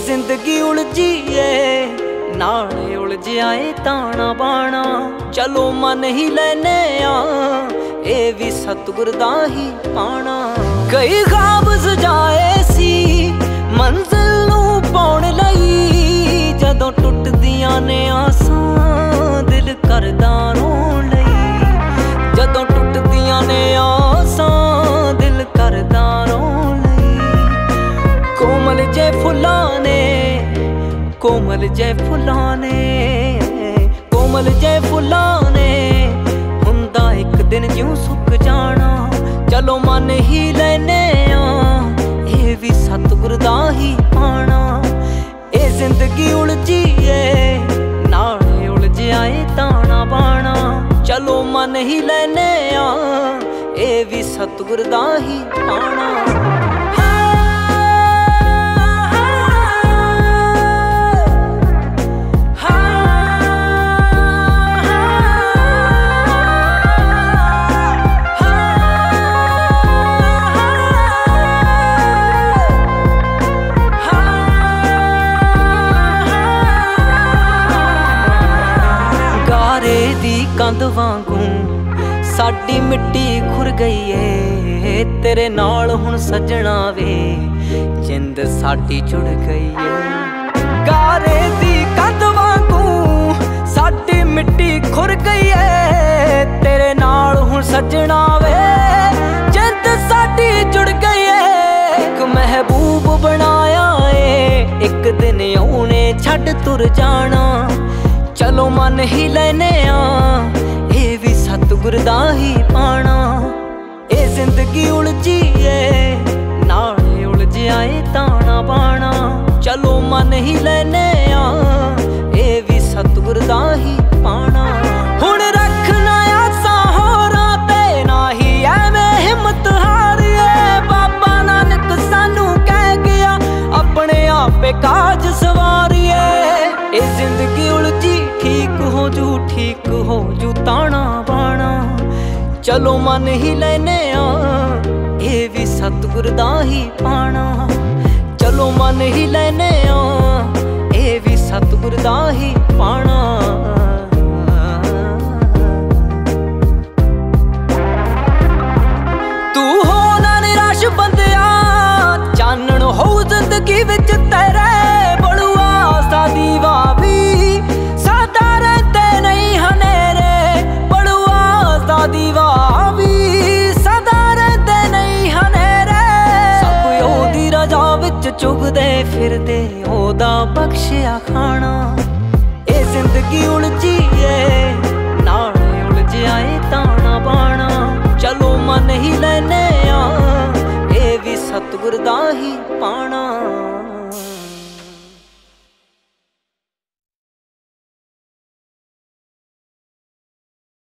जिंदगी उलझी है नाले उलझाए ताना बाना। चलो मन ही लेने ए भी सतगुर दा ही पाना। कई ख्वाब सजाए सी मंजिल नूं पाउण लई, जदों टुटदियां ने आसां दिल करदा रोण लई। जदों टुटदियां ने आसां दिल करदा रोण लई। कोमल जे फुल्लां ने कोमल जे फुल्लां ने कोमल जे फुल्लां ने हुंदा एक दिन यूं सुक जाना। चलो मन ही लेने ये भी सतगुर दा ही पाना। ए जिंदगी उलझी है नाले उलझाए ताना बाना। चलो मन ही लेने ये भी सतगुर दा ही पाना। कंध वांगू साडी मिट्टी खुर गई है, तेरे नाल हुण सजना वे जिंद साडी जुड़ गई है। गारे दी कंध वांगू साडी मिट्टी खुर गई है, तेरे नाल हुण सजना वे जिंद साडी जुड़ गई है। एक महबूब बनाया है एक दिन औने छड्ड तुर जाना। चलो मन ही लेने ये भी सतगुर दा ही पाना। ए जिंदगी उलझी है नाले उलझाए ताना बाना। चलो मन ही लेने ये भी सतगुर दा ही पाना। हुण रखना आसां होरां ते ना ही एवें हिम्मत हारिए। बाबा नानक सानू कह गया अपने आपे काज सवारिए। ए जिंदगी उलझी ठीक हो जू ताना बाना। चलो मन ही लेने ये भी सतगुर दा ही पाना। चलो मन ही लेने ये भी सतगुर दा ही पाना। तू हो ना निराश बंदिया चानण हो जिंदगी विच तेरे। बड़ुआ सा दीवा भी सदा रहते नहीं हनेरे। बड़ुआ सा दीवा भी सदा रहते नहीं हनेरे। सब ओदी रजा विच चुगदे फिरदे ओदा बख्शिया खाना। ए जिंदगी उलझी है नाले उलझाए ताना बाना। चलो मन ही लेने ये भी सतगुर दा ही पाना।